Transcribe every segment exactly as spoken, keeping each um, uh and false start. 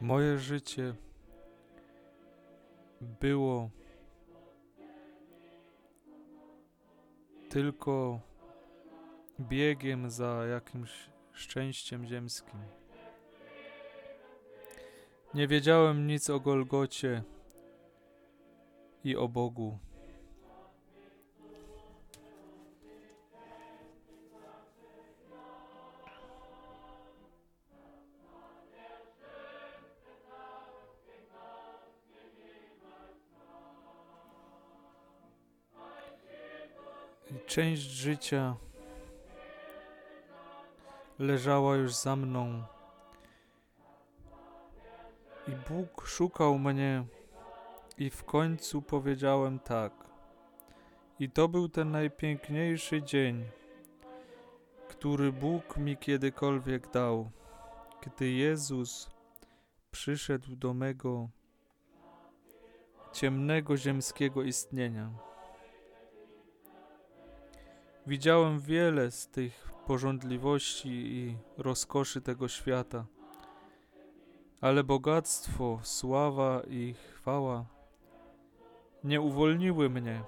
Moje życie było tylko biegiem za jakimś szczęściem ziemskim. Nie wiedziałem nic o Golgocie i o Bogu. I część życia leżała już za mną. I Bóg szukał mnie i w końcu powiedziałem tak. I to był ten najpiękniejszy dzień, który Bóg mi kiedykolwiek dał, gdy Jezus przyszedł do mego ciemnego ziemskiego istnienia. Widziałem wiele z tych pożądliwości i rozkoszy tego świata, ale bogactwo, sława i chwała nie uwolniły mnie.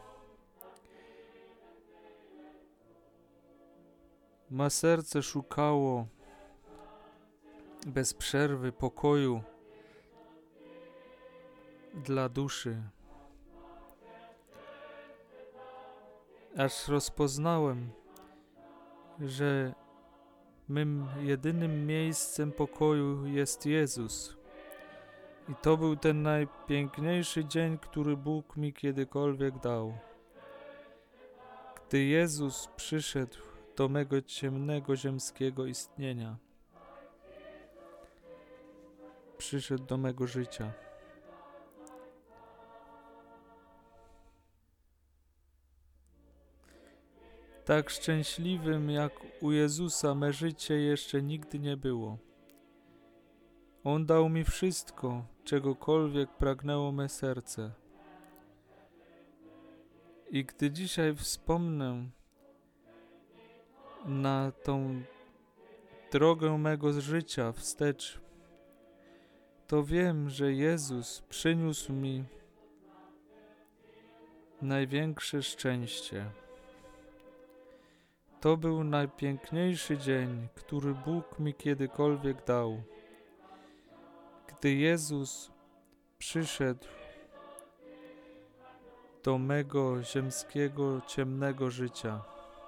Me serce szukało bez przerwy pokoju dla duszy. Aż rozpoznałem, że mym jedynym miejscem pokoju jest Jezus. I to był ten najpiękniejszy dzień, który Bóg mi kiedykolwiek dał. Gdy Jezus przyszedł do mego ciemnego ziemskiego istnienia. Przyszedł do mego życia. Tak szczęśliwym jak u Jezusa me życie jeszcze nigdy nie było. On dał mi wszystko, czegokolwiek pragnęło me serce. I gdy dzisiaj wspomnę na tą drogę mego życia wstecz, to wiem, że Jezus przyniósł mi największe szczęście. To był najpiękniejszy dzień, który Bóg mi kiedykolwiek dał. Gdy Jezus przyszedł do mego ziemskiego, ciemnego życia.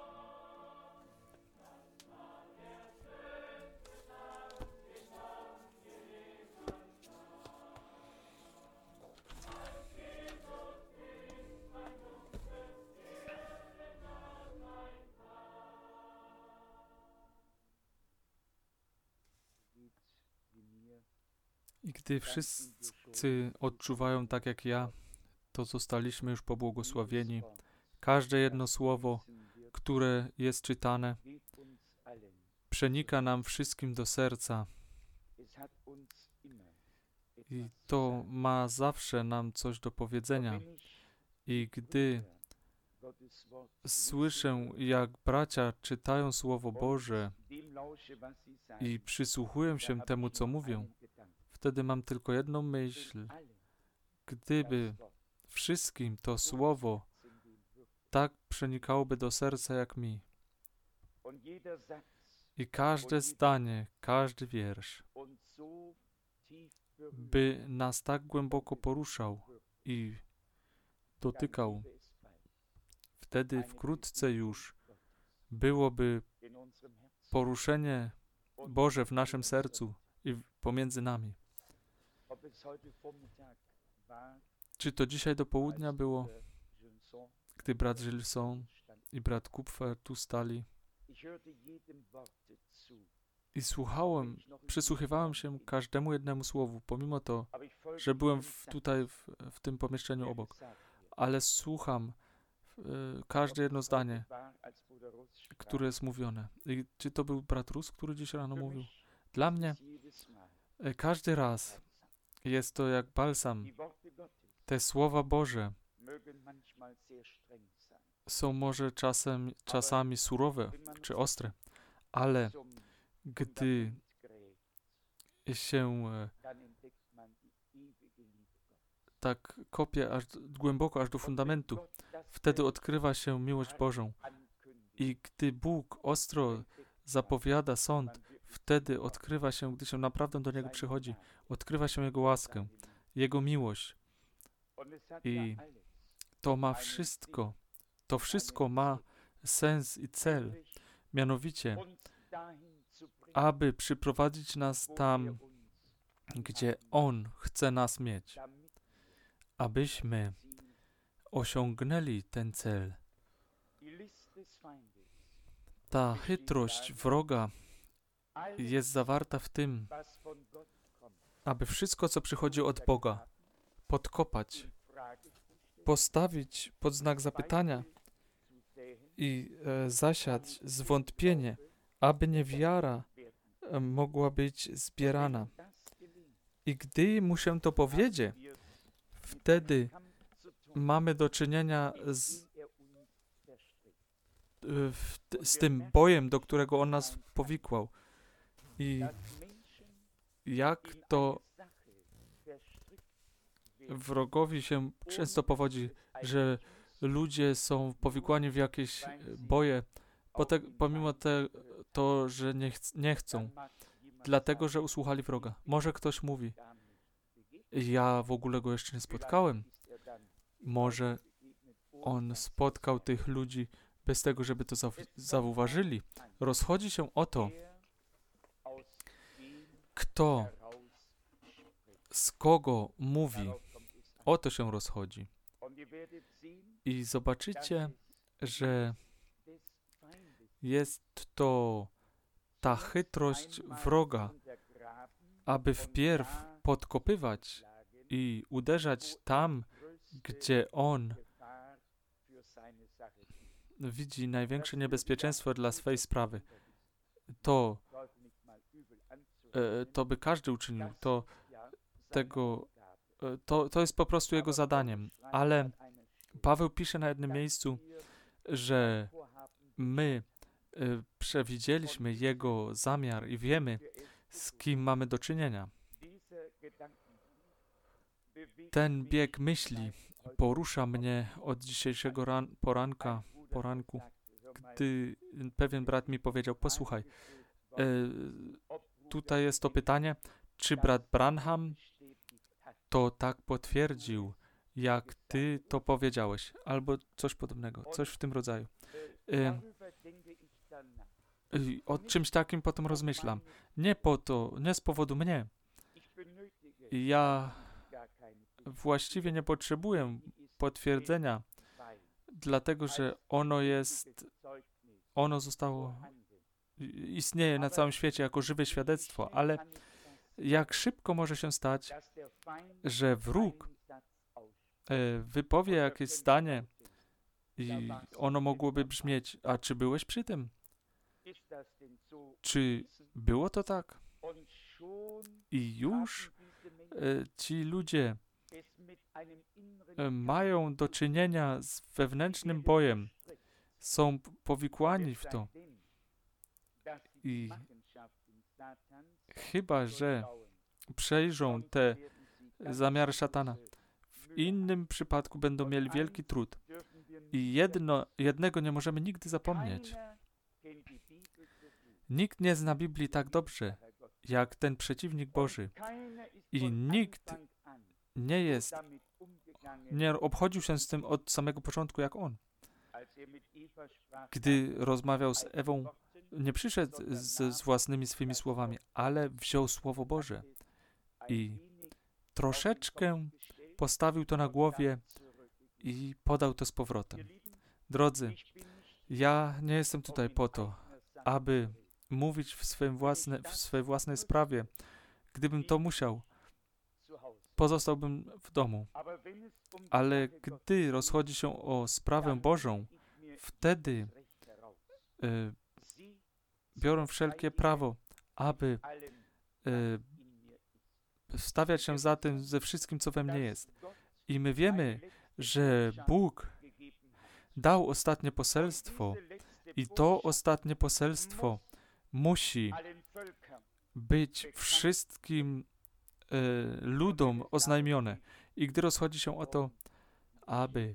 I gdy wszyscy odczuwają tak jak ja, to zostaliśmy już pobłogosławieni. Każde jedno słowo, które jest czytane, przenika nam wszystkim do serca. I to ma zawsze nam coś do powiedzenia. I gdy słyszę, jak bracia czytają Słowo Boże i przysłuchuję się temu, co mówią, wtedy mam tylko jedną myśl. Gdyby wszystkim to Słowo tak przenikałoby do serca jak mi. I każde zdanie, każdy wiersz by nas tak głęboko poruszał i dotykał. Wtedy wkrótce już byłoby poruszenie Boże w naszym sercu i pomiędzy nami. Czy to dzisiaj do południa było, gdy brat Gilson i brat Kupfer tu stali i słuchałem, przysłuchiwałem się każdemu jednemu słowu, pomimo to, że byłem w, tutaj w, w tym pomieszczeniu obok, ale słucham y, każde jedno zdanie, które jest mówione. I czy to był brat Rus, który dziś rano mówił? Dla mnie y, każdy raz jest to jak balsam. Te słowa Boże są może czasem, czasami surowe czy ostre, ale gdy się tak kopie aż głęboko, aż do fundamentu. Wtedy odkrywa się miłość Bożą. I gdy Bóg ostro zapowiada sąd, wtedy odkrywa się, gdy się naprawdę do Niego przychodzi, odkrywa się Jego łaskę, Jego miłość. I to ma wszystko, to wszystko ma sens i cel, mianowicie, aby przyprowadzić nas tam, gdzie On chce nas mieć, abyśmy osiągnęli ten cel. Ta chytrość wroga jest zawarta w tym, aby wszystko, co przychodzi od Boga, podkopać, postawić pod znak zapytania i e, zasiać zwątpienie, aby niewiara e, mogła być zbierana. I gdy mu się to powiedzie, wtedy mamy do czynienia z, e, w, z tym bojem, do którego on nas powikłał. I jak to wrogowi się często powodzi, że ludzie są powikłani w jakieś boje, pote, pomimo te, to, że nie, ch nie chcą, dlatego, że usłuchali wroga. Może ktoś mówi, ja w ogóle go jeszcze nie spotkałem. Może on spotkał tych ludzi bez tego, żeby to zaw zauważyli. Rozchodzi się o to, kto z kogo mówi. O to się rozchodzi. I zobaczycie, że jest to ta chytrość wroga, aby wpierw podkopywać i uderzać tam, gdzie on widzi największe niebezpieczeństwo dla swej sprawy. To, e, to by każdy uczynił. To, tego, e, to, to jest po prostu jego zadaniem. Ale Paweł pisze na jednym miejscu, że my e, przewidzieliśmy jego zamiar i wiemy, z kim mamy do czynienia. Ten bieg myśli porusza mnie od dzisiejszego ran, poranka, poranku, gdy pewien brat mi powiedział, posłuchaj, e, tutaj jest to pytanie, czy brat Branham to tak potwierdził, jak ty to powiedziałeś, albo coś podobnego, coś w tym rodzaju. E, I o czymś takim potem rozmyślam. Nie po to, nie z powodu mnie. Ja właściwie nie potrzebuję potwierdzenia, dlatego że ono jest, ono zostało, istnieje na całym świecie jako żywe świadectwo, ale jak szybko może się stać, że wróg e, wypowie jakieś zdanie i ono mogłoby brzmieć, a czy byłeś przy tym? Czy było to tak? I już e, ci ludzie e, mają do czynienia z wewnętrznym bojem, są powikłani w to. I chyba że przejrzą te zamiary szatana, w innym przypadku będą mieli wielki trud. I jedno, jednego nie możemy nigdy zapomnieć. Nikt nie zna Biblii tak dobrze, jak ten przeciwnik Boży. I nikt nie jest, nie obchodził się z tym od samego początku jak on. Gdy rozmawiał z Ewą, nie przyszedł z, z własnymi swymi słowami, ale wziął Słowo Boże i troszeczkę postawił to na głowie i podał to z powrotem. Drodzy, ja nie jestem tutaj po to, aby mówić w, swym własne, w swojej własnej sprawie. Gdybym to musiał, pozostałbym w domu. Ale gdy rozchodzi się o sprawę Bożą, wtedy y, biorę wszelkie prawo, aby y, stawiać się za tym ze wszystkim, co we mnie jest. I my wiemy, że Bóg dał ostatnie poselstwo i to ostatnie poselstwo musi być wszystkim y, ludom oznajmione. I gdy rozchodzi się o to, aby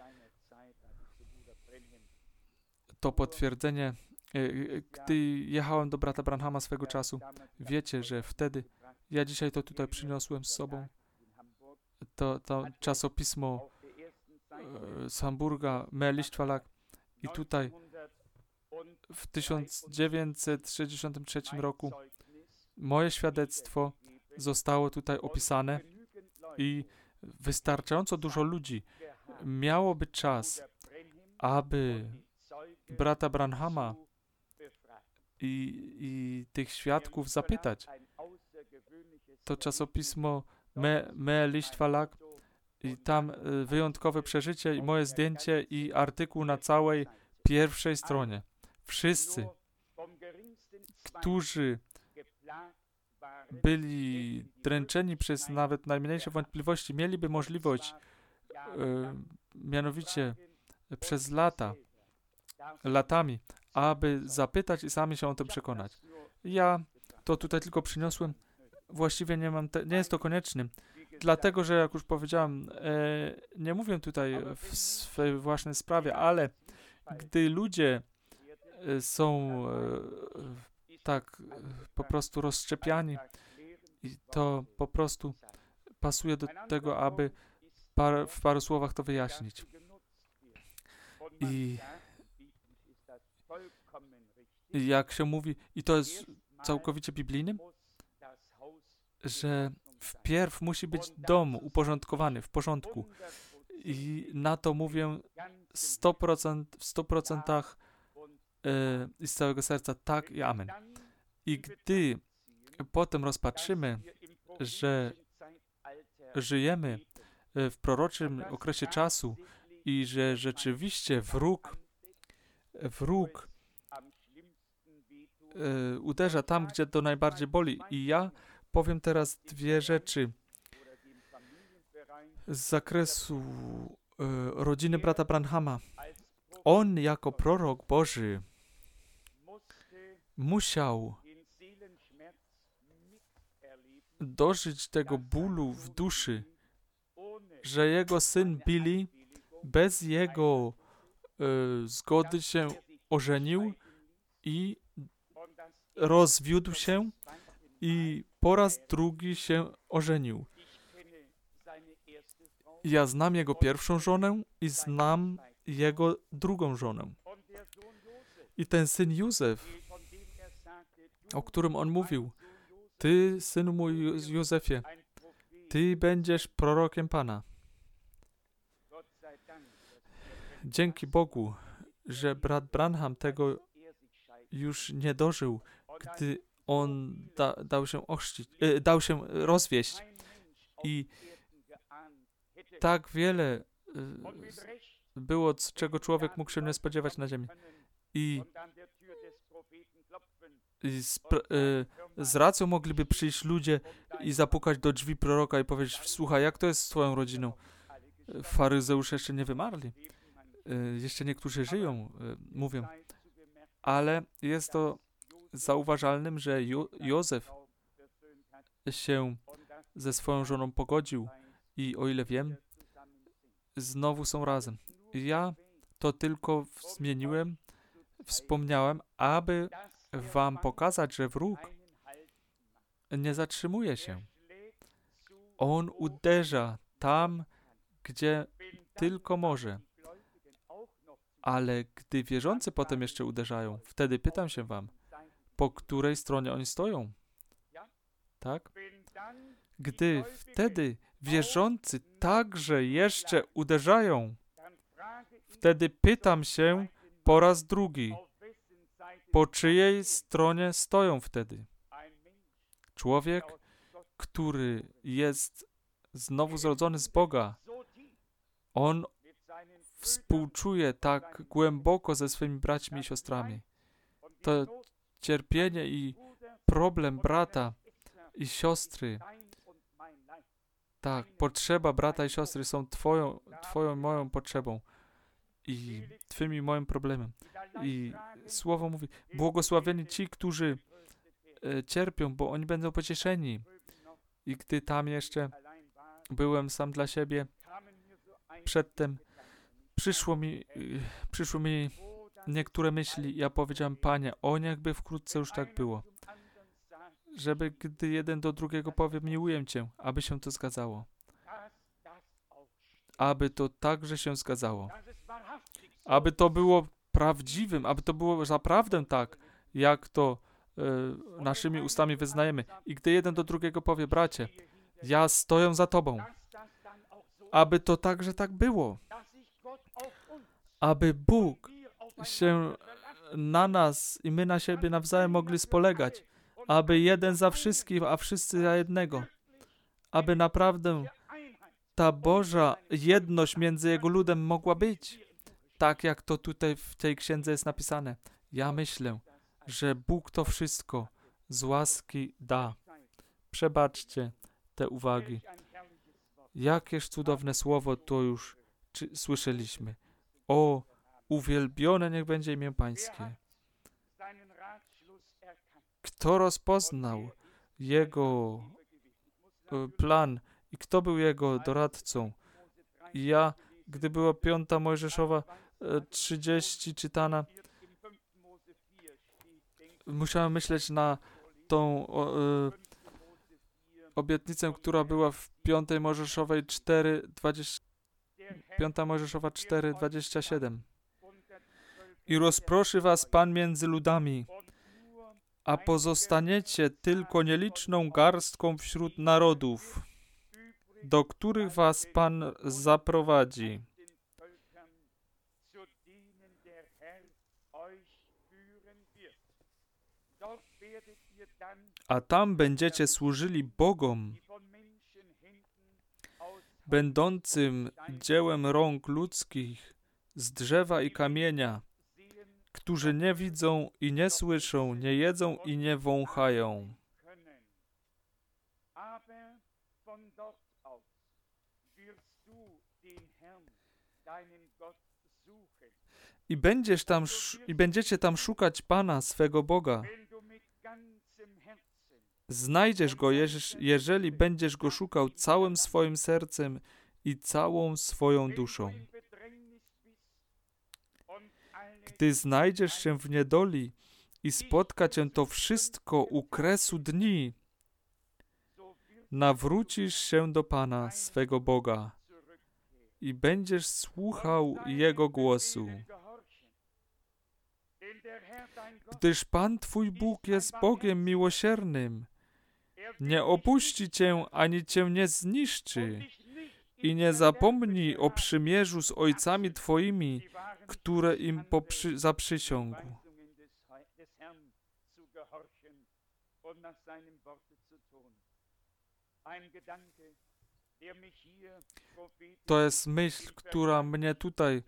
to potwierdzenie, gdy jechałem do brata Branhama swego czasu, wiecie, że wtedy, ja dzisiaj to tutaj przyniosłem z sobą, to, to czasopismo z Hamburga, Me Lichtverlag, i tutaj w tysiąc dziewięćset sześćdziesiątym trzecim roku moje świadectwo zostało tutaj opisane i wystarczająco dużo ludzi miałoby czas, aby brata Branhama i, i tych świadków zapytać. To czasopismo Me, Me Lichtverlag i tam wyjątkowe przeżycie i moje zdjęcie i artykuł na całej pierwszej stronie. Wszyscy, którzy byli dręczeni przez nawet najmniejsze wątpliwości, mieliby możliwość, e, mianowicie przez lata, latami, aby zapytać i sami się o tym przekonać. Ja to tutaj tylko przyniosłem, właściwie nie mam, te, nie jest to konieczne, dlatego, że jak już powiedziałem, e, nie mówię tutaj w swojej własnej sprawie, ale gdy ludzie e, są e, tak e, po prostu rozszczepiani, i to po prostu pasuje do tego, aby par, w paru słowach to wyjaśnić. I I jak się mówi, i to jest całkowicie biblijnym, że wpierw musi być dom uporządkowany, w porządku. I na to mówię sto procent, w stu procentach e, i z całego serca tak i amen. I gdy potem rozpatrzymy, że żyjemy w proroczym okresie czasu i że rzeczywiście wróg, wróg e, uderza tam, gdzie to najbardziej boli. I ja powiem teraz dwie rzeczy z zakresu e, rodziny brata Branhama. On jako prorok Boży musiał dożyć tego bólu w duszy, że jego syn Billy bez jego e, zgody się ożenił i rozwiódł się i po raz drugi się ożenił. Ja znam jego pierwszą żonę i znam jego drugą żonę. I ten syn Józef, o którym on mówił, ty, synu mój Józefie, ty będziesz prorokiem Pana. Dzięki Bogu, że brat Branham tego już nie dożył, gdy on da, dał się ochrzcić, e, dał się rozwieść. I tak wiele e, było, czego człowiek mógł się nie spodziewać na ziemi. I, i z, e, z racją mogliby przyjść ludzie i zapukać do drzwi proroka i powiedzieć: słuchaj, jak to jest z twoją rodziną? Faryzeusze jeszcze nie wymarli. E, jeszcze niektórzy żyją, e, mówią. Ale jest to zauważalnym, że jo- Józef się ze swoją żoną pogodził i o ile wiem, znowu są razem. Ja to tylko zmieniłem, wspomniałem, aby wam pokazać, że wróg nie zatrzymuje się. On uderza tam, gdzie tylko może. Ale gdy wierzący potem jeszcze uderzają, wtedy pytam się wam, po której stronie oni stoją? Tak? Gdy wtedy wierzący także jeszcze uderzają, wtedy pytam się po raz drugi, po czyjej stronie stoją wtedy? Człowiek, który jest znowu zrodzony z Boga, on współczuje tak głęboko ze swoimi braćmi i siostrami. To cierpienie i problem brata i siostry, tak, potrzeba brata i siostry są twoją, twoją moją potrzebą i twym i moim problemem. I słowo mówi, błogosławieni ci, którzy e, cierpią, bo oni będą pocieszeni. I gdy tam jeszcze byłem sam dla siebie. Przedtem przyszło mi, przyszło mi niektóre myśli. Ja powiedziałem, Panie, o niechby wkrótce już tak było. Żeby gdy jeden do drugiego powie, miłuję Cię, aby się to zgadzało. Aby to także się zgadzało. Aby to było prawdziwym, aby to było naprawdę tak, jak to e, naszymi ustami wyznajemy. I gdy jeden do drugiego powie, bracie, ja stoję za Tobą. Aby to także tak było. Aby Bóg się na nas i my na siebie nawzajem mogli spolegać. Aby jeden za wszystkich, a wszyscy za jednego. Aby naprawdę ta Boża jedność między Jego ludem mogła być. Tak jak to tutaj w tej księdze jest napisane. Ja myślę, że Bóg to wszystko z łaski da. Przebaczcie te uwagi. Jakież cudowne słowo to już czy, słyszeliśmy. O, uwielbione niech będzie imię Pańskie. Kto rozpoznał Jego plan i kto był Jego doradcą? I ja, gdy była piąta Mojżeszowa trzydzieści czytana, musiałem myśleć na tą o, y, obietnicę, która była w piątej Mojżeszowej cztery, dwadzieścia, piąta Mojżeszowa cztery, dwadzieścia siedem. I rozproszy was Pan między ludami, a pozostaniecie tylko nieliczną garstką wśród narodów, do których was Pan zaprowadzi. A tam będziecie służyli Bogom, będącym dziełem rąk ludzkich, z drzewa i kamienia, którzy nie widzą i nie słyszą, nie jedzą i nie wąchają. I, będziesz tam, I będziecie tam szukać Pana, swego Boga. Znajdziesz Go, jeżeli będziesz Go szukał całym swoim sercem i całą swoją duszą. Gdy znajdziesz się w niedoli i spotka cię to wszystko u kresu dni, nawrócisz się do Pana, swego Boga i będziesz słuchał Jego głosu. Gdyż Pan Twój Bóg jest Bogiem miłosiernym, nie opuści Cię, ani Cię nie zniszczy i nie zapomni o przymierzu z ojcami Twoimi, które im poprzy- zaprzysiągł. To jest myśl, która mnie tutaj,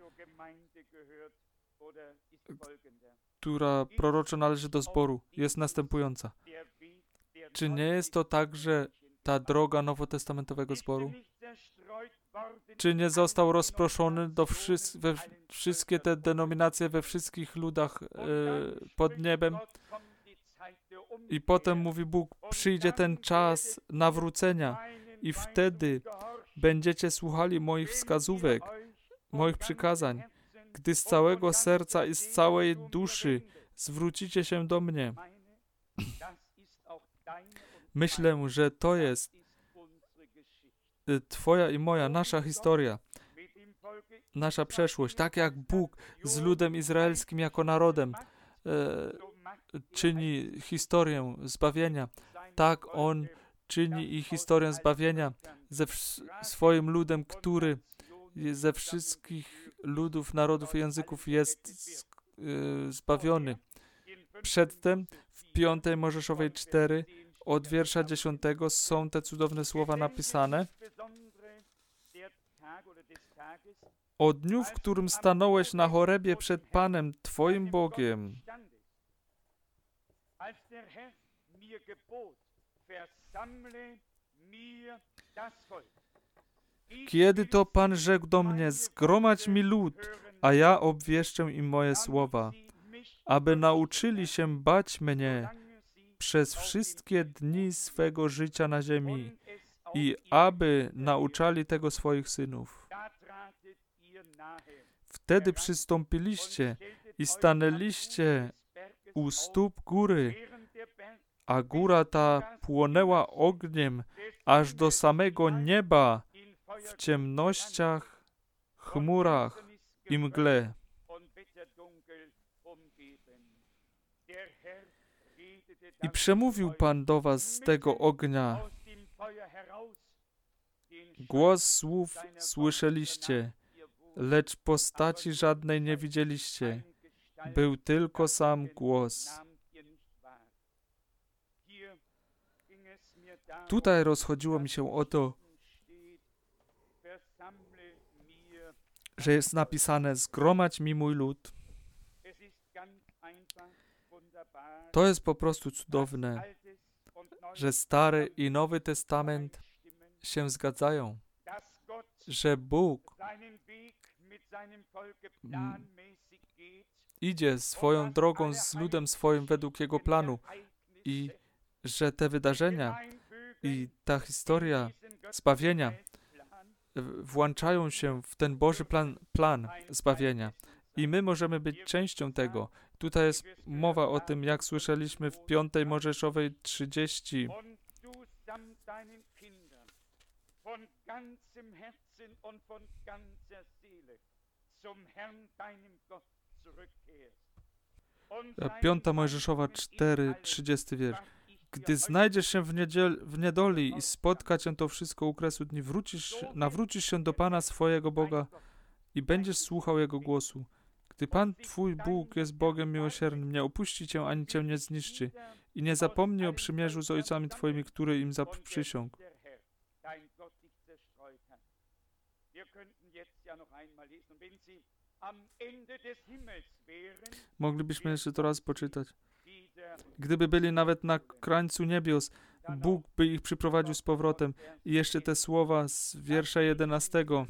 która proroczo należy do zboru, jest następująca. Czy nie jest to także ta droga nowotestamentowego zboru? Czy nie został rozproszony do wszy- we wszystkie te denominacje we wszystkich ludach e, pod niebem? I potem mówi Bóg, przyjdzie ten czas nawrócenia i wtedy będziecie słuchali moich wskazówek, moich przykazań, gdy z całego serca i z całej duszy zwrócicie się do mnie. Myślę, że to jest Twoja i moja, nasza historia, nasza przeszłość. Tak jak Bóg z ludem izraelskim jako narodem e, czyni historię zbawienia, tak On czyni i historię zbawienia ze w, swoim ludem, który ze wszystkich ludów, narodów i języków jest e, zbawiony. Przedtem w piątej Mojżeszowej cztery od wiersza dziesiątego są te cudowne słowa napisane. O dniu, w którym stanąłeś na Horebie przed Panem, Twoim Bogiem. Kiedy to Pan rzekł do mnie, zgromadź mi lud, a ja obwieszczę im moje słowa, aby nauczyli się bać mnie przez wszystkie dni swego życia na ziemi i aby nauczali tego swoich synów. Wtedy przystąpiliście i stanęliście u stóp góry, a góra ta płonęła ogniem aż do samego nieba w ciemnościach, chmurach i mgle. I przemówił Pan do was z tego ognia. Głos słów słyszeliście, lecz postaci żadnej nie widzieliście. Był tylko sam głos. Tutaj rozchodziło mi się o to, że jest napisane: zgromadź mi mój lud. To jest po prostu cudowne, że Stary i Nowy Testament się zgadzają, że Bóg m, idzie swoją drogą z ludem swoim według Jego planu i że te wydarzenia i ta historia zbawienia włączają się w ten Boży plan, plan zbawienia. I my możemy być częścią tego. Tutaj jest mowa o tym, jak słyszeliśmy w piątej Mojżeszowej trzydzieści. Piąta Mojżeszowa cztery, trzydziesty wiersz. Gdy znajdziesz się w, niedziel, w niedoli i spotka cię to wszystko u kresu dni, wrócisz, nawrócisz się do Pana swojego Boga i będziesz słuchał Jego głosu. Gdy Pan Twój Bóg jest Bogiem miłosiernym, nie opuści Cię ani Cię nie zniszczy i nie zapomni o przymierzu z ojcami Twoimi, który im zaprzysiągł. Moglibyśmy jeszcze to raz poczytać. Gdyby byli nawet na krańcu niebios, Bóg by ich przyprowadził z powrotem. I jeszcze te słowa z wiersza jedenastego,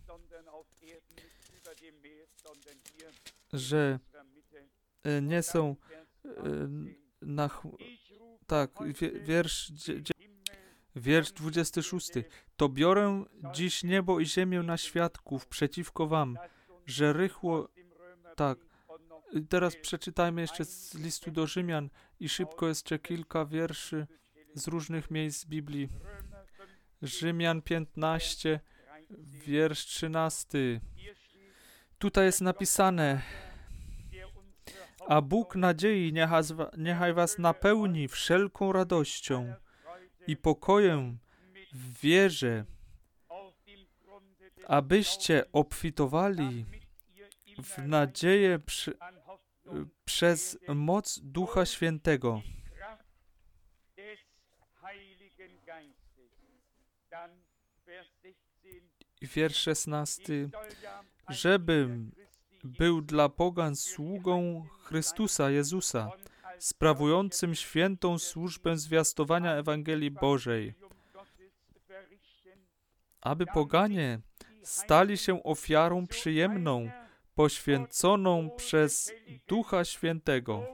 że nie są na... Tak, wiersz, wiersz dwudziesty szósty. To biorę dziś niebo i ziemię na świadków przeciwko wam, że rychło... Tak. I teraz przeczytajmy jeszcze z listu do Rzymian i szybko jeszcze kilka wierszy z różnych miejsc z Biblii. Rzymian piętnaście, wiersz trzynasty. Tutaj jest napisane: a Bóg nadziei niechaj was napełni wszelką radością i pokojem w wierze, abyście obfitowali w nadzieję przy, przez moc Ducha Świętego. I wiersz szesnasty. Żebym był dla pogan sługą Chrystusa Jezusa, sprawującym świętą służbę zwiastowania Ewangelii Bożej, aby poganie stali się ofiarą przyjemną, poświęconą przez Ducha Świętego.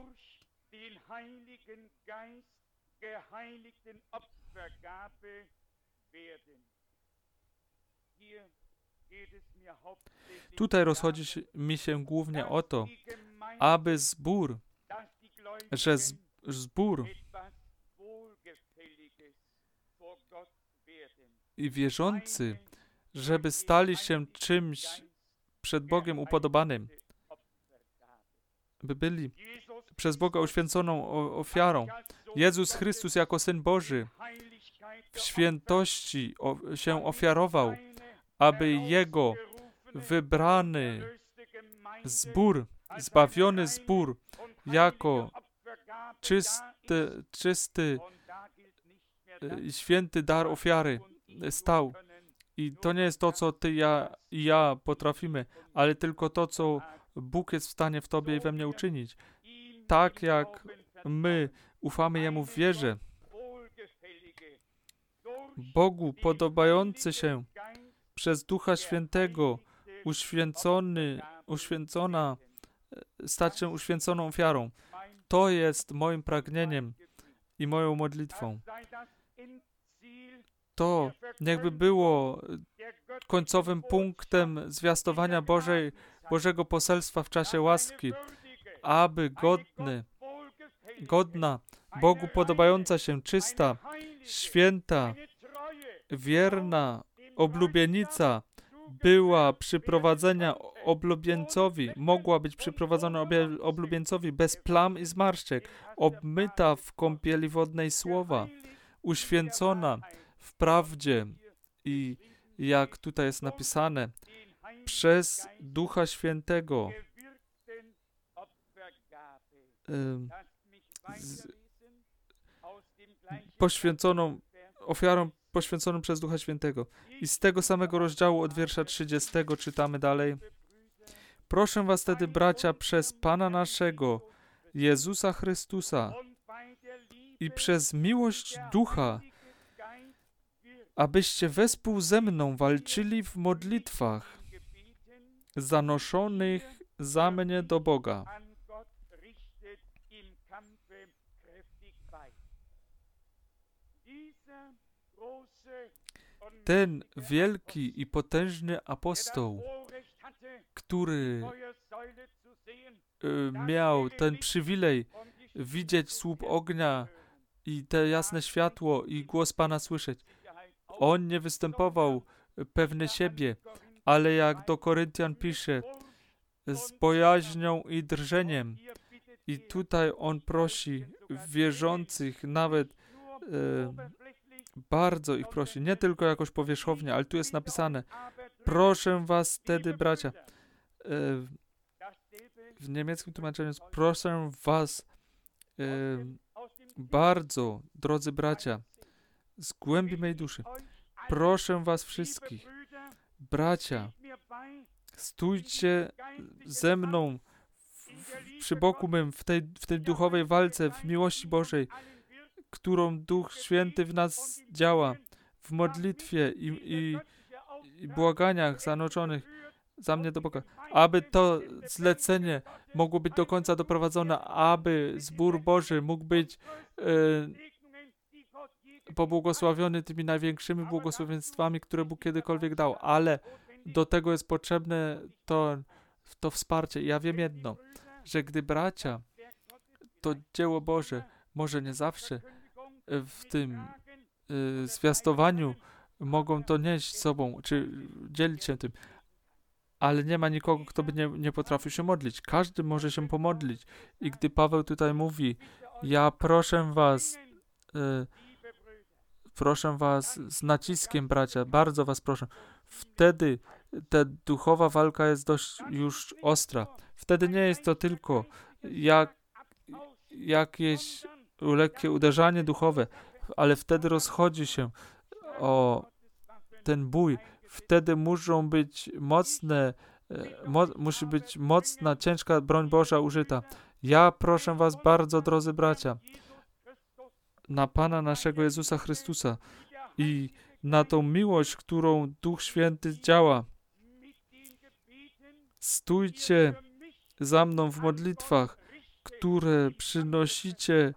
Tutaj rozchodzi mi się głównie o to, aby zbór, że z, zbór i wierzący, żeby stali się czymś przed Bogiem upodobanym, by byli przez Boga uświęconą ofiarą. Jezus Chrystus jako Syn Boży w świętości się ofiarował, aby Jego wybrany zbór, zbawiony zbór, jako czysty, czysty i święty dar ofiary stał. I to nie jest to, co ty ja, i ja potrafimy, ale tylko to, co Bóg jest w stanie w tobie i we mnie uczynić. Tak jak my ufamy Jemu w wierze, Bogu podobający się przez Ducha Świętego, uświęcony, uświęcona, stać się uświęconą ofiarą. To jest moim pragnieniem i moją modlitwą. to jakby było końcowym punktem zwiastowania Bożej, Bożego poselstwa w czasie łaski, aby godny, godna, Bogu podobająca się, czysta, święta, wierna oblubienica była przyprowadzenia oblubieńcowi, mogła być przyprowadzona obie- oblubieńcowi bez plam i zmarszczek, obmyta w kąpieli wodnej słowa, uświęcona w prawdzie i jak tutaj jest napisane, przez Ducha Świętego z, poświęconą ofiarą poświęconą przez Ducha Świętego. I z tego samego rozdziału od wiersza trzydziestego czytamy dalej. Proszę was tedy, bracia, przez Pana naszego, Jezusa Chrystusa i przez miłość Ducha, abyście wespół ze mną walczyli w modlitwach zanoszonych za mnie do Boga. Ten wielki i potężny apostoł, który y, miał ten przywilej widzieć słup ognia i te jasne światło i głos Pana słyszeć, on nie występował pewny siebie, ale jak do Koryntian pisze, z bojaźnią i drżeniem. I tutaj on prosi wierzących, nawet e, bardzo ich prosi, nie tylko jakoś powierzchownie, ale tu jest napisane, proszę was wtedy, bracia. E, w niemieckim tłumaczeniu jest, proszę was e, bardzo, drodzy bracia, z głębi mej duszy, proszę was wszystkich, bracia, stójcie ze mną w, w, przy boku mym w tej, w tej duchowej walce, w miłości Bożej, którą Duch Święty w nas działa, w modlitwie i, i, i błaganiach zanoczonych za mnie do Boga, aby to zlecenie mogło być do końca doprowadzone, aby zbór Boży mógł być e, pobłogosławiony tymi największymi błogosławieństwami, które Bóg kiedykolwiek dał, ale do tego jest potrzebne to, to wsparcie. Ja wiem jedno, że gdy bracia, to dzieło Boże, może nie zawsze w tym y, zwiastowaniu mogą to nieść sobą, czy dzielić się tym, ale nie ma nikogo, kto by nie, nie potrafił się modlić. Każdy może się pomodlić. I gdy Paweł tutaj mówi, ja proszę was, y, proszę was z naciskiem, bracia, bardzo was proszę, wtedy ta duchowa walka jest dość już ostra. Wtedy nie jest to tylko jak, jakieś lekkie uderzanie duchowe, ale wtedy rozchodzi się o ten bój. Wtedy muszą być mocne, mo, musi być mocna, ciężka broń Boża użyta. Ja proszę was bardzo, drodzy bracia, na Pana naszego Jezusa Chrystusa i na tą miłość, którą Duch Święty działa. Stójcie za mną w modlitwach, które przynosicie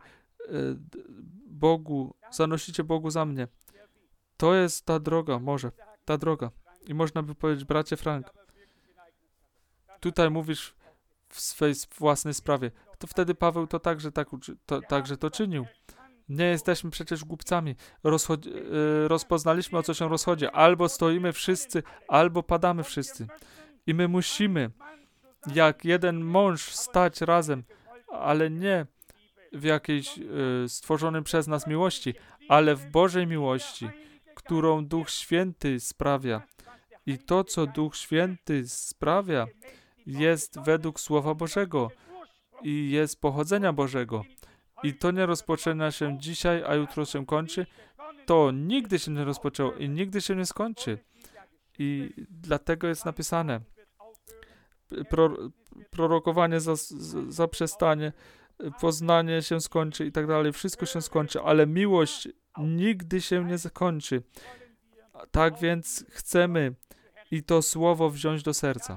Bogu, zanosicie Bogu za mnie. To jest ta droga, może, ta droga. I można by powiedzieć, bracie Frank, tutaj mówisz w swej własnej sprawie. To wtedy Paweł to także tak to, także to czynił. Nie jesteśmy przecież głupcami. Rozchodzi, yy, rozpoznaliśmy, o co się rozchodzi. Albo stoimy wszyscy, albo padamy wszyscy. I my musimy, jak jeden mąż, stać razem, ale nie w jakiejś yy, stworzonej przez nas miłości, ale w Bożej miłości, którą Duch Święty sprawia. I to, co Duch Święty sprawia, jest według Słowa Bożego i jest pochodzenia Bożego. I to nie rozpoczyna się dzisiaj, a jutro się kończy. To nigdy się nie rozpoczęło i nigdy się nie skończy. I dlatego jest napisane, pro, prorokowanie za, zaprzestanie, poznanie się skończy i tak dalej. Wszystko się skończy, ale miłość nigdy się nie zakończy. Tak więc chcemy i to słowo wziąć do serca.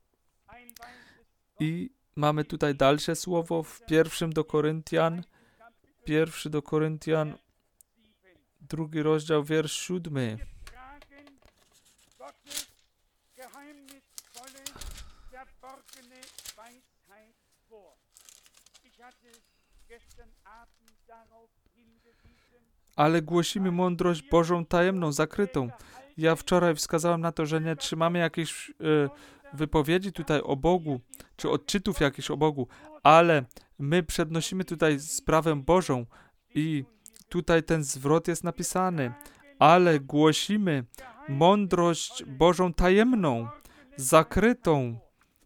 I mamy tutaj dalsze słowo w pierwszym do Koryntian, pierwszy do Koryntian, drugi rozdział, wiersz siódmy. Ale głosimy mądrość Bożą tajemną, zakrytą. Ja wczoraj wskazałem na to, że nie trzymamy jakiejś y, wypowiedzi tutaj o Bogu, czy odczytów jakichś o Bogu, ale my przednosimy tutaj sprawę Bożą i tutaj ten zwrot jest napisany. Ale głosimy mądrość Bożą tajemną, zakrytą.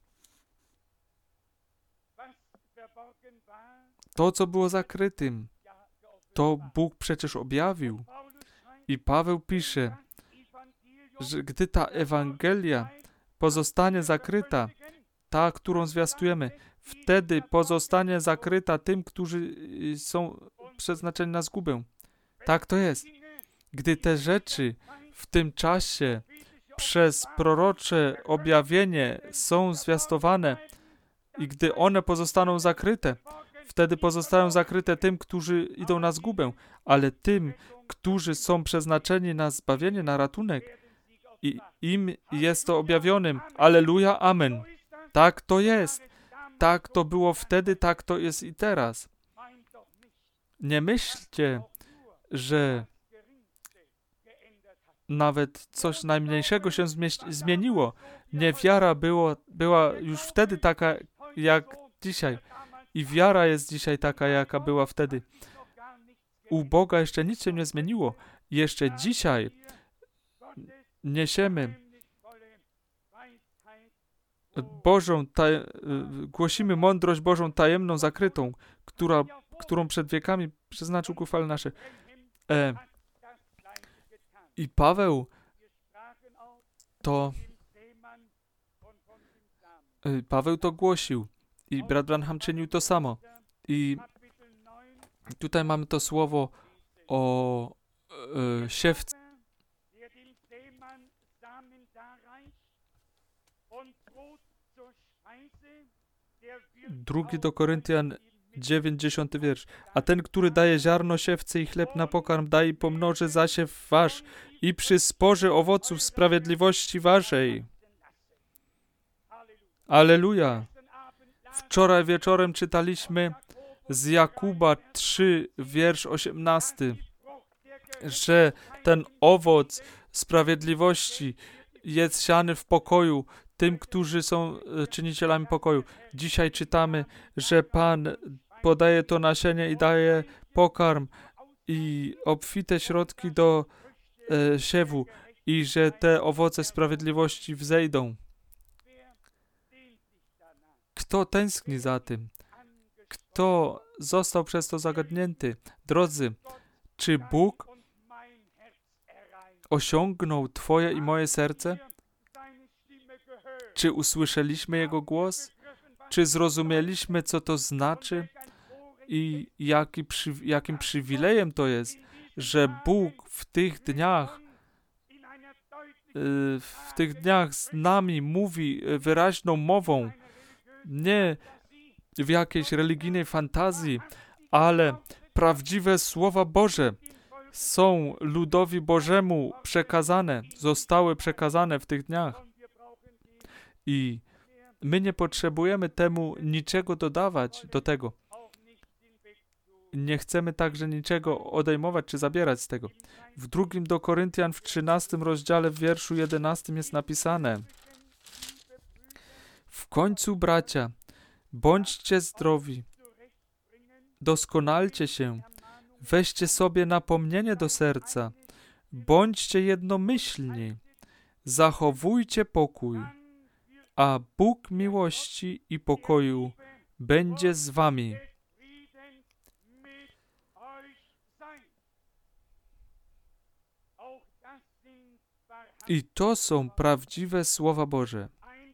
To, co było zakrytym, to Bóg przecież objawił. I Paweł pisze, że gdy ta Ewangelia pozostanie zakryta, ta, którą zwiastujemy, wtedy pozostanie zakryta tym, którzy są przeznaczeni na zgubę. Tak to jest. Gdy te rzeczy w tym czasie przez prorocze objawienie są zwiastowane i gdy one pozostaną zakryte, wtedy pozostają zakryte tym, którzy idą na zgubę, ale tym, którzy są przeznaczeni na zbawienie, na ratunek, i im jest to objawionym. Alleluja, amen. Tak to jest. Tak to było wtedy, tak to jest i teraz. Nie myślcie, że nawet coś najmniejszego się zmieniło. Niewiara było, była już wtedy taka, jak dzisiaj. I wiara jest dzisiaj taka, jaka była wtedy. U Boga jeszcze nic się nie zmieniło. Jeszcze dzisiaj niesiemy Bożą, taj, głosimy mądrość Bożą tajemną, zakrytą, która, którą przed wiekami przeznaczył ku chwale naszej. E, I Paweł to e, Paweł to głosił i brat Branham czynił to samo. I tutaj mamy to słowo o e, siewcy. Drugi do Koryntian, dziewięćdziesiąty wiersz. A ten, który daje ziarno siewcy i chleb na pokarm, daje i pomnoży zasiew wasz i przysporzy owoców sprawiedliwości waszej. Alleluja. Wczoraj wieczorem czytaliśmy z Jakuba trzy, wiersz osiemnasty, że ten owoc sprawiedliwości jest siany w pokoju tym, którzy są czynicielami pokoju. Dzisiaj czytamy, że Pan podaje to nasienie i daje pokarm i obfite środki do e, siewu i że te owoce sprawiedliwości wzejdą. Kto tęskni za tym? Kto został przez to zagadnięty? Drodzy, czy Bóg osiągnął Twoje i moje serce? Czy usłyszeliśmy Jego głos? Czy zrozumieliśmy, co to znaczy? I jaki przy, jakim przywilejem to jest, że Bóg w tych dniach w tych dniach z nami mówi wyraźną mową, nie w jakiejś religijnej fantazji, ale prawdziwe słowa Boże są ludowi Bożemu przekazane, zostały przekazane w tych dniach. I my nie potrzebujemy temu niczego dodawać do tego. Nie chcemy także niczego odejmować czy zabierać z tego. W drugim do Koryntian w trzynastym rozdziale w wierszu jedenastym jest napisane: w końcu, bracia, bądźcie zdrowi, doskonalcie się, weźcie sobie napomnienie do serca, bądźcie jednomyślni, zachowujcie pokój, a Bóg miłości i pokoju będzie z wami. I to są prawdziwe słowa Boże.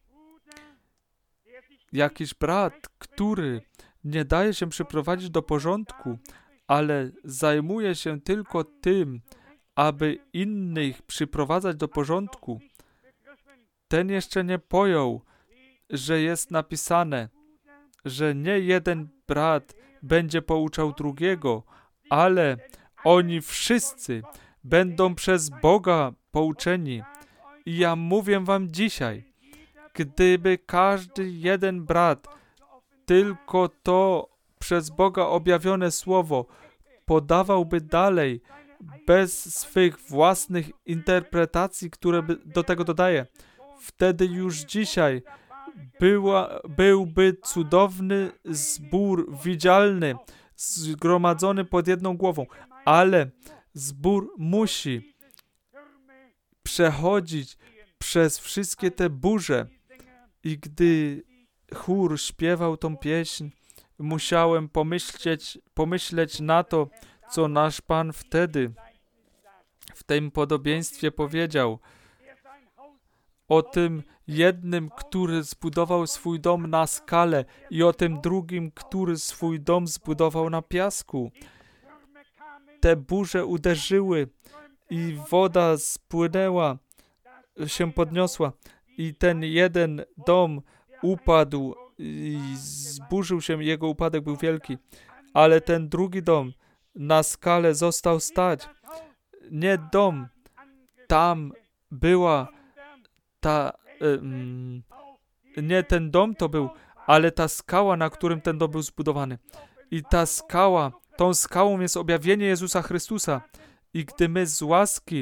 Jakiś brat, który nie daje się przyprowadzić do porządku, ale zajmuje się tylko tym, aby innych przyprowadzać do porządku, ten jeszcze nie pojął, że jest napisane, że nie jeden brat będzie pouczał drugiego, ale Oni wszyscy będą przez Boga pouczeni. I ja mówię wam dzisiaj, gdyby każdy jeden brat tylko to przez Boga objawione słowo podawałby dalej, bez swych własnych interpretacji, które by do tego dodaje, wtedy już dzisiaj była, byłby cudowny zbór widzialny, zgromadzony pod jedną głową, ale zbór musi przechodzić przez wszystkie te burze. I gdy chór śpiewał tą pieśń, musiałem pomyśleć, pomyśleć na to, co nasz Pan wtedy w tym podobieństwie powiedział o tym jednym, który zbudował swój dom na skale i o tym drugim, który swój dom zbudował na piasku. Te burze uderzyły i woda spłynęła, się podniosła i ten jeden dom upadł i zburzył się, jego upadek był wielki, ale ten drugi dom na skale został stać. Nie dom, tam była ta, um, nie ten dom to był, ale ta skała, na którym ten dom był zbudowany. I ta skała, tą skałą jest objawienie Jezusa Chrystusa. I gdy my z łaski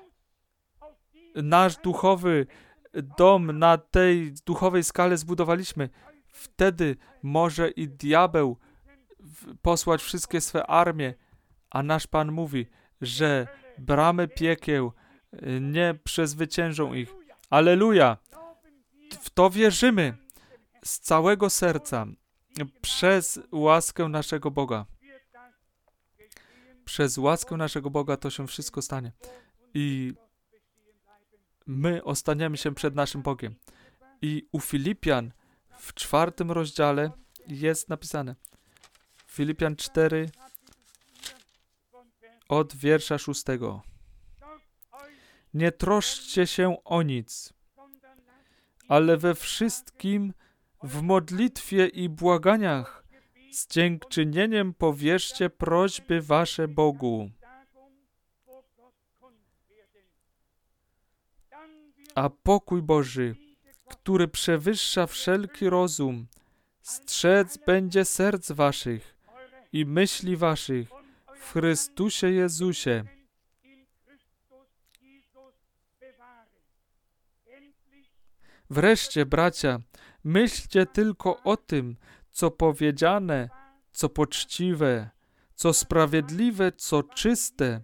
nasz duchowy dom na tej duchowej skale zbudowaliśmy, wtedy może i diabeł posłać wszystkie swe armie, a nasz Pan mówi, że bramy piekieł nie przezwyciężą ich. Alleluja! W to wierzymy z całego serca, przez łaskę naszego Boga. Przez łaskę naszego Boga to się wszystko stanie. I my ostaniemy się przed naszym Bogiem. I u Filipian w czwartym rozdziale jest napisane. Filipian cztery od wiersza szóstego. Nie troszczcie się o nic, ale we wszystkim w modlitwie i błaganiach z dziękczynieniem powierzcie prośby wasze Bogu. A pokój Boży, który przewyższa wszelki rozum, strzec będzie serc waszych i myśli waszych w Chrystusie Jezusie. Wreszcie, bracia, myślcie tylko o tym, co powiedziane, co poczciwe, co sprawiedliwe, co czyste,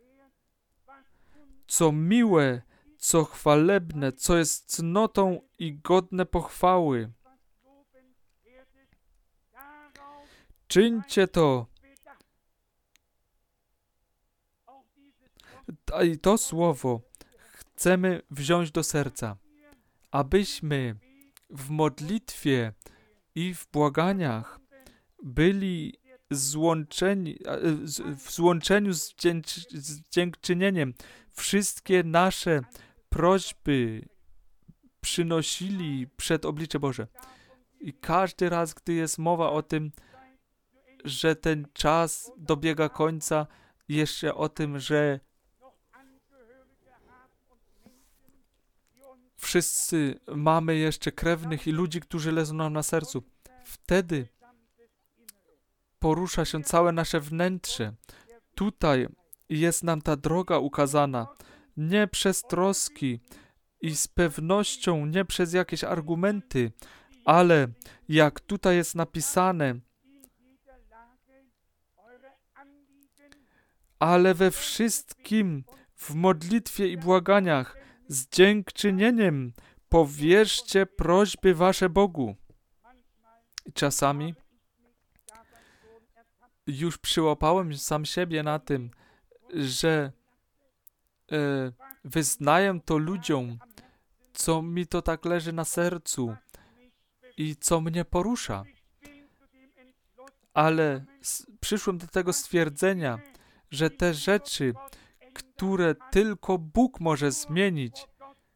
co miłe, co chwalebne, co jest cnotą i godne pochwały. Czyńcie to. I to słowo chcemy wziąć do serca, abyśmy w modlitwie i w błaganiach byli złączeni, w złączeniu z, dzięk, z dziękczynieniem. Wszystkie nasze prośby przynosili przed oblicze Boże. I każdy raz, gdy jest mowa o tym, że ten czas dobiega końca, jeszcze o tym, że wszyscy mamy jeszcze krewnych i ludzi, którzy leżą nam na sercu. Wtedy porusza się całe nasze wnętrze. Tutaj jest nam ta droga ukazana. Nie przez troski i z pewnością nie przez jakieś argumenty, ale jak tutaj jest napisane, ale we wszystkim w modlitwie i błaganiach z dziękczynieniem powierzcie prośby wasze Bogu. I czasami już przyłapałem sam siebie na tym, że e, wyznaję to ludziom, co mi to tak leży na sercu i co mnie porusza. Ale s- przyszłem do tego stwierdzenia, że te rzeczy, które tylko Bóg może zmienić,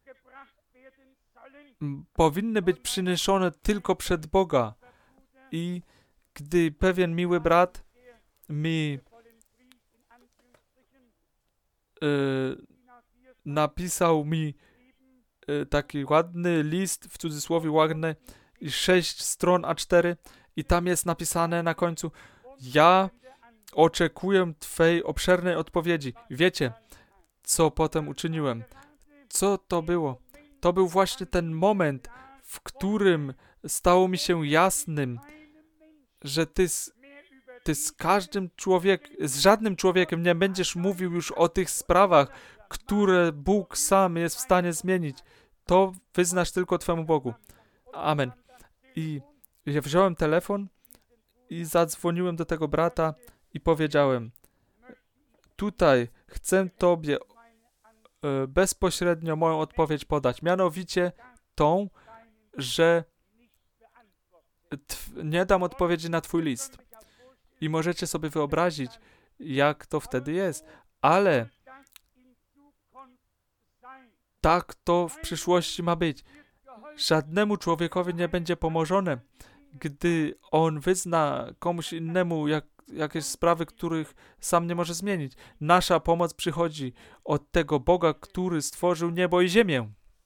m, powinny być przynoszone tylko przed Boga. I gdy pewien miły brat mi napisał mi y, taki ładny list, w cudzysłowie ładny, i sześć stron A cztery i tam jest napisane na końcu: ja oczekuję Twej obszernej odpowiedzi. Wiecie, co potem uczyniłem? Co to było? To był właśnie ten moment, w którym stało mi się jasnym, że Ty z, ty z każdym człowiekiem, z żadnym człowiekiem nie będziesz mówił już o tych sprawach, które Bóg sam jest w stanie zmienić. To wyznasz tylko Twemu Bogu. Amen. I ja wziąłem telefon i zadzwoniłem do tego brata i powiedziałem: tutaj chcę Tobie e, bezpośrednio moją odpowiedź podać. Mianowicie tą, że tw- nie dam odpowiedzi na Twój list. I możecie sobie wyobrazić, jak to wtedy jest. Ale tak to w przyszłości ma być. Żadnemu człowiekowi nie będzie pomożone, gdy on wyzna komuś innemu jak, jakieś sprawy, których sam nie może zmienić. Nasza pomoc przychodzi od tego Boga, który stworzył niebo i ziemię.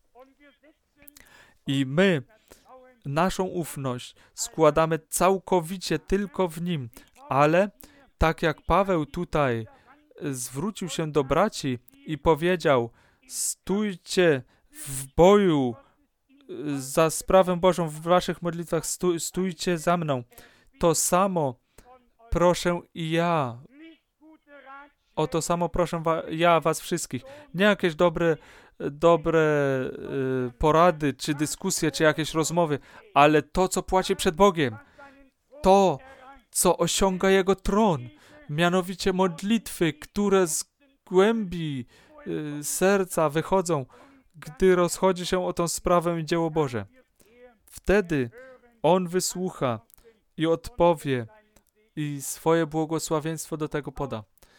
I my naszą ufność składamy całkowicie tylko w Nim. Ale tak jak Paweł tutaj zwrócił się do braci i powiedział: stójcie w boju za sprawę Bożą w waszych modlitwach, stój, stójcie za mną. To samo proszę i ja. O to samo proszę wa- ja was wszystkich. Nie jakieś dobre, dobre y, porady, czy dyskusje, czy jakieś rozmowy, ale to, co płaci przed Bogiem. To, co osiąga Jego tron. Mianowicie modlitwy, które z głębi y, serca wychodzą, gdy rozchodzi się o tą sprawę i dzieło Boże. Wtedy On wysłucha i odpowie i swoje błogosławieństwo do tego poda.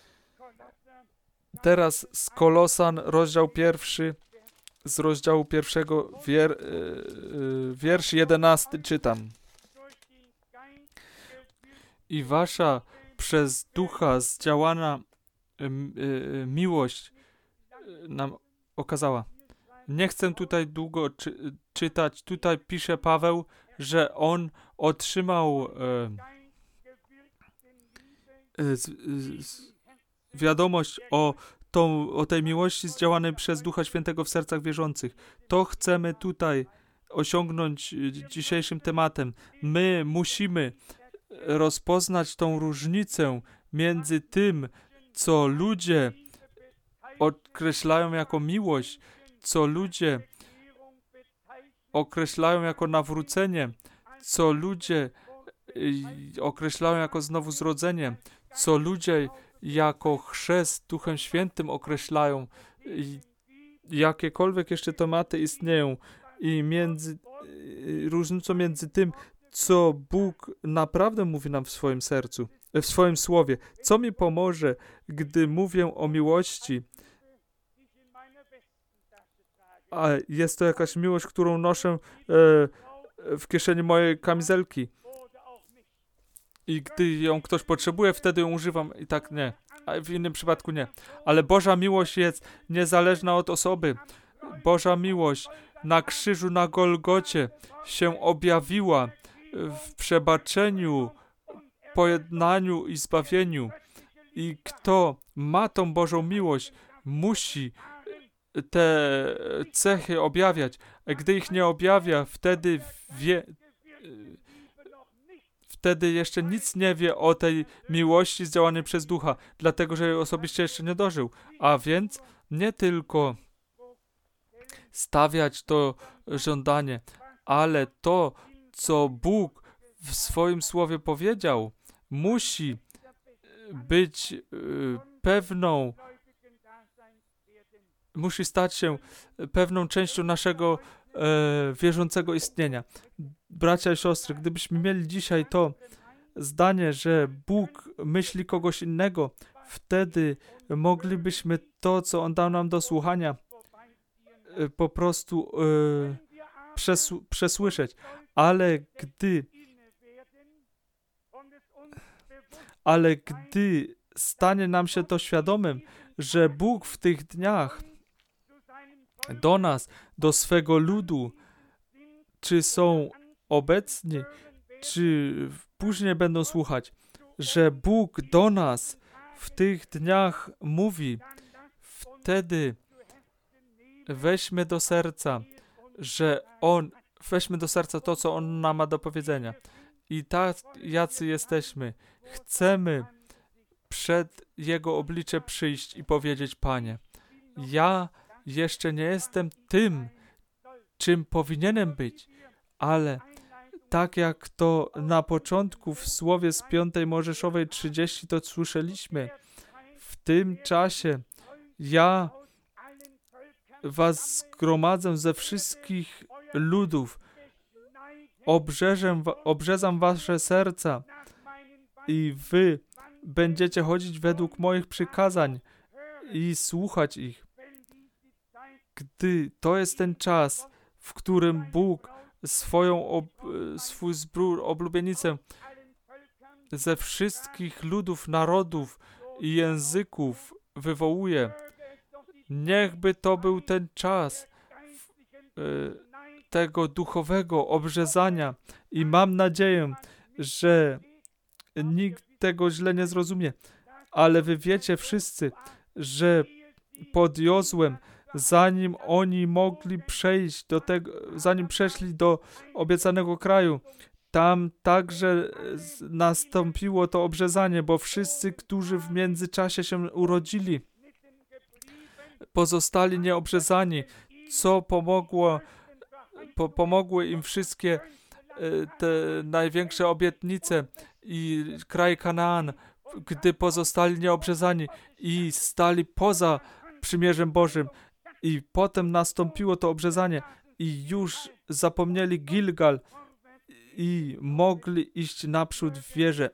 Teraz z Kolosan, rozdział pierwszy, z rozdziału pierwszego, wier, yy, wiersz jedenasty czytam. I wasza przez ducha zdziałana yy, yy, miłość yy, nam okazała. Nie chcę tutaj długo czy, czytać. Tutaj pisze Paweł, że on otrzymał e, e, z, z, wiadomość o, tą, o tej miłości zdziałanej przez Ducha Świętego w sercach wierzących. To chcemy tutaj osiągnąć dzisiejszym tematem. My musimy rozpoznać tą różnicę między tym, co ludzie określają jako miłość, co ludzie określają jako nawrócenie, co ludzie określają jako znowu-zrodzenie, co ludzie jako chrzest Duchem Świętym określają, jakiekolwiek jeszcze tematy istnieją i między, różnicą między tym, co Bóg naprawdę mówi nam w swoim sercu, w swoim słowie. Co mi pomoże, gdy mówię o miłości, a jest to jakaś miłość, którą noszę e, w kieszeni mojej kamizelki. I gdy ją ktoś potrzebuje, wtedy ją używam i tak nie. A w innym przypadku nie. Ale Boża miłość jest niezależna od osoby. Boża miłość na krzyżu na Golgocie się objawiła w przebaczeniu, pojednaniu i zbawieniu. I kto ma tą Bożą miłość, musi te cechy objawiać. A gdy ich nie objawia, wtedy wie, wtedy jeszcze nic nie wie o tej miłości zdziałanej przez Ducha, dlatego, że jej osobiście jeszcze nie dożył. A więc nie tylko stawiać to żądanie, ale to, co Bóg w swoim słowie powiedział, musi być y, pewną musi stać się pewną częścią naszego e, wierzącego istnienia. Bracia i siostry, gdybyśmy mieli dzisiaj to zdanie, że Bóg myśli kogoś innego, wtedy moglibyśmy to, co On dał nam do słuchania, e, po prostu e, przes przesłyszeć. Ale gdy ale gdy stanie nam się to świadomym, że Bóg w tych dniach do nas, do swego ludu, czy są obecni, czy później będą słuchać, że Bóg do nas w tych dniach mówi, wtedy weźmy do serca, że On, weźmy do serca to, co On nam ma do powiedzenia. I tak, jacy jesteśmy, chcemy przed Jego oblicze przyjść i powiedzieć: Panie, ja jeszcze nie jestem tym, czym powinienem być, ale tak jak to na początku w słowie z piątej Mojżeszowej trzydzieści to słyszeliśmy, w tym czasie ja was zgromadzę ze wszystkich ludów, obrzeżę, obrzezam wasze serca i wy będziecie chodzić według moich przykazań i słuchać ich. Gdy to jest ten czas, w którym Bóg swoją ob, swój zbór, oblubienicę ze wszystkich ludów, narodów i języków wywołuje. Niechby to był ten czas y, tego duchowego obrzezania i mam nadzieję, że nikt tego źle nie zrozumie, ale wy wiecie wszyscy, że pod Jozłem, zanim oni mogli przejść do tego, zanim przeszli do obiecanego kraju, tam także nastąpiło to obrzezanie, bo wszyscy, którzy w międzyczasie się urodzili, pozostali nieobrzezani, co pomogło, po, pomogły im wszystkie te największe obietnice i kraj Kanaan, gdy pozostali nieobrzezani i stali poza przymierzem Bożym. I potem nastąpiło to obrzezanie i już zapomnieli Gilgal i mogli iść naprzód w wierze.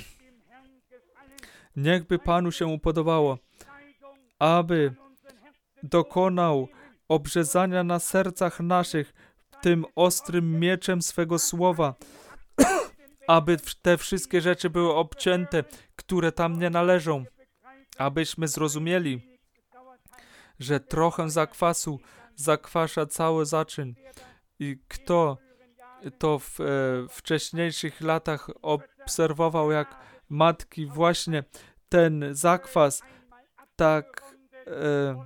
Niechby Panu się upodobało, aby dokonał obrzezania na sercach naszych tym ostrym mieczem swego słowa, aby te wszystkie rzeczy były obcięte, które tam nie należą, abyśmy zrozumieli, że trochę zakwasu zakwasza cały zaczyn. I kto to w e, wcześniejszych latach obserwował, jak matki właśnie ten zakwas, tak e,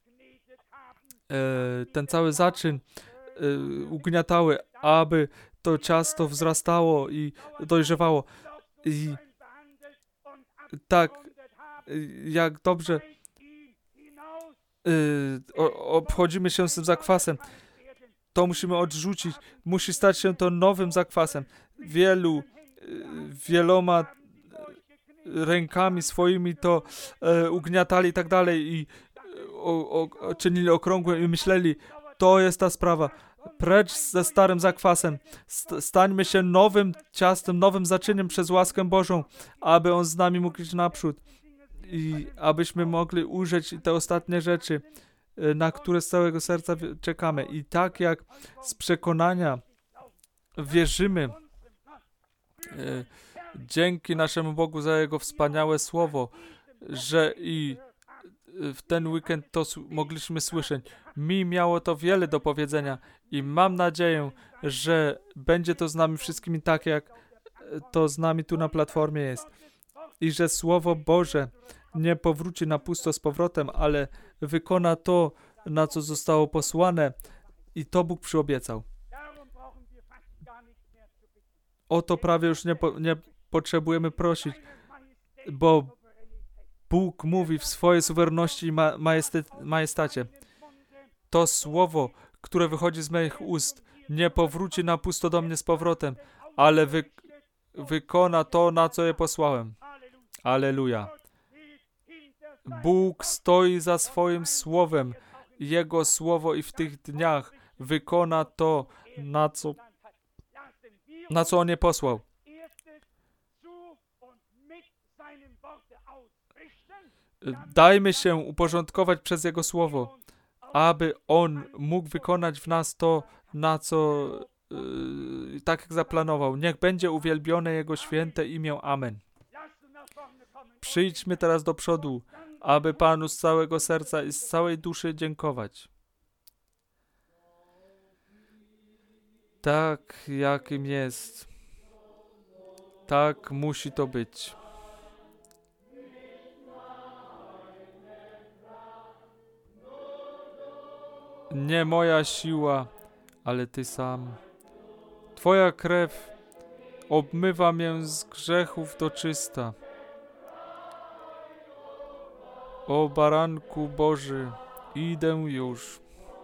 e, ten cały zaczyn e, ugniatały, aby to ciasto wzrastało i dojrzewało. I tak, jak dobrze Yy, obchodzimy się z tym zakwasem, to musimy odrzucić. Musi stać się to nowym zakwasem. Wielu, yy, wieloma rękami swoimi to yy, ugniatali i tak dalej i o, o, czynili okrągłe i myśleli, to jest ta sprawa. Precz ze starym zakwasem. Stańmy się nowym ciastem, nowym zaczyniem przez łaskę Bożą, aby On z nami mógł iść naprzód. I abyśmy mogli ujrzeć te ostatnie rzeczy, na które z całego serca czekamy. I tak jak z przekonania wierzymy, e, dzięki naszemu Bogu za Jego wspaniałe słowo, że i w ten weekend to mogliśmy słyszeć. Mi miało to wiele do powiedzenia i mam nadzieję, że będzie to z nami wszystkimi tak, jak to z nami tu na platformie jest. I że Słowo Boże nie powróci na pusto z powrotem, ale wykona to, na co zostało posłane i to Bóg przyobiecał. O to prawie już nie, po, nie potrzebujemy prosić, bo Bóg mówi w swojej suwerenności i ma, majesty, majestacie. To Słowo, które wychodzi z moich ust, nie powróci na pusto do mnie z powrotem, ale wy, wykona to, na co je posłałem. Alleluja. Bóg stoi za swoim słowem. Jego słowo i w tych dniach wykona to, na co, na co On je posłał. Dajmy się uporządkować przez Jego słowo, aby On mógł wykonać w nas to, na co yy, tak jak zaplanował. Niech będzie uwielbione Jego święte imię. Amen. Przyjdźmy teraz do przodu, aby Panu z całego serca i z całej duszy dziękować. Tak, jakim jest. Tak musi to być. Nie moja siła, ale Ty sam. Twoja krew obmywa mię z grzechów do czysta. O Baranku Boży, idę już.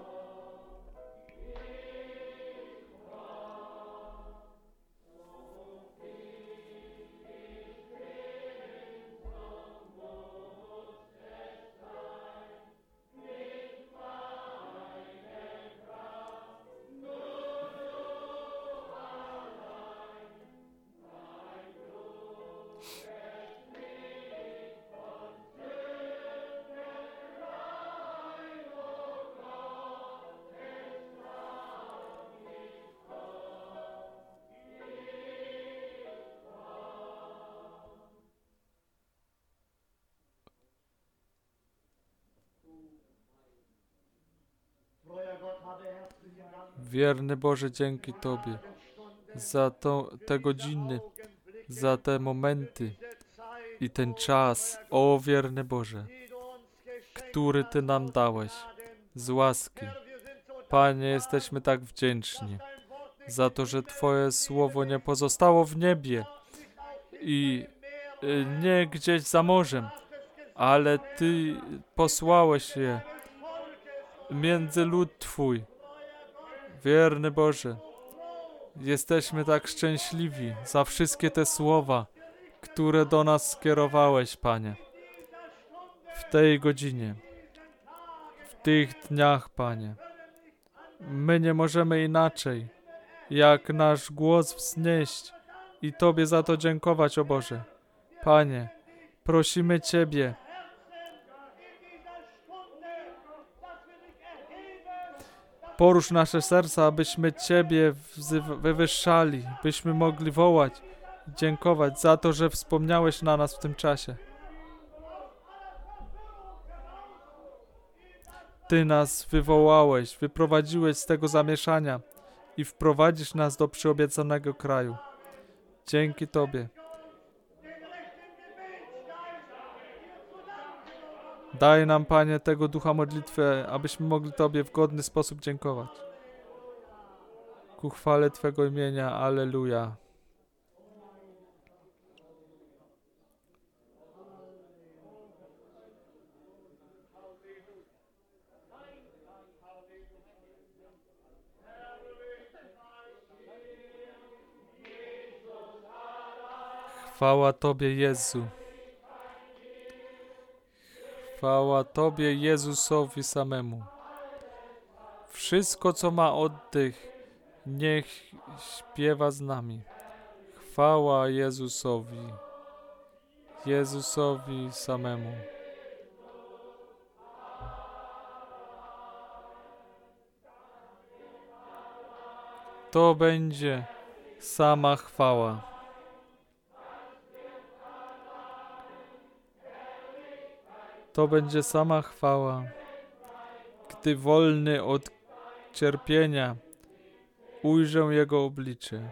Wierny Boże, dzięki Tobie za to, te godziny, za te momenty i ten czas, o wierny Boże, który Ty nam dałeś z łaski. Panie, jesteśmy tak wdzięczni za to, że Twoje słowo nie pozostało w niebie i nie gdzieś za morzem, ale Ty posłałeś je między lud Twój. Wierny Boże, jesteśmy tak szczęśliwi za wszystkie te słowa, które do nas skierowałeś, Panie. W tej godzinie, w tych dniach, Panie. My nie możemy inaczej, jak nasz głos wznieść i Tobie za to dziękować, o Boże. Panie, prosimy Ciebie, porusz nasze serca, abyśmy Ciebie wywyższali, byśmy mogli wołać, dziękować za to, że wspomniałeś na nas w tym czasie. Ty nas wywołałeś, wyprowadziłeś z tego zamieszania i wprowadzisz nas do przyobiecanego kraju. Dzięki Tobie. Daj nam, Panie, tego ducha modlitwy, abyśmy mogli Tobie w godny sposób dziękować. Ku chwale Twego imienia. Alleluja. Chwała Tobie, Jezu. Chwała Tobie, Jezusowi samemu. Wszystko, co ma oddech, niech śpiewa z nami. Chwała Jezusowi. Jezusowi samemu. To będzie sama chwała. To będzie sama chwała, gdy wolny od cierpienia ujrzę Jego oblicze.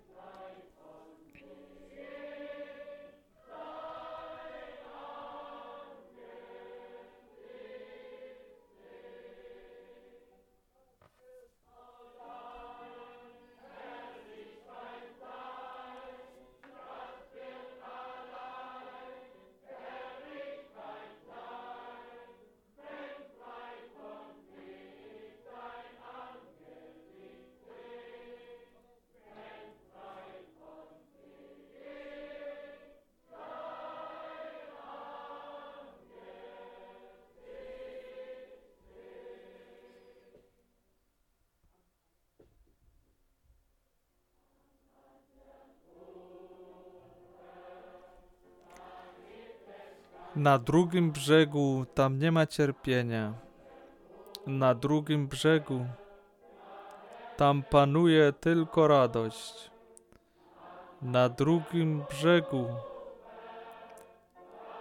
Na drugim brzegu tam nie ma cierpienia. Na drugim brzegu tam panuje tylko radość. Na drugim brzegu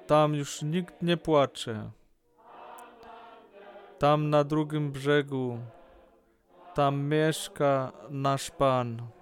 Tam już nikt nie płacze. Tam na drugim brzegu, tam mieszka nasz Pan.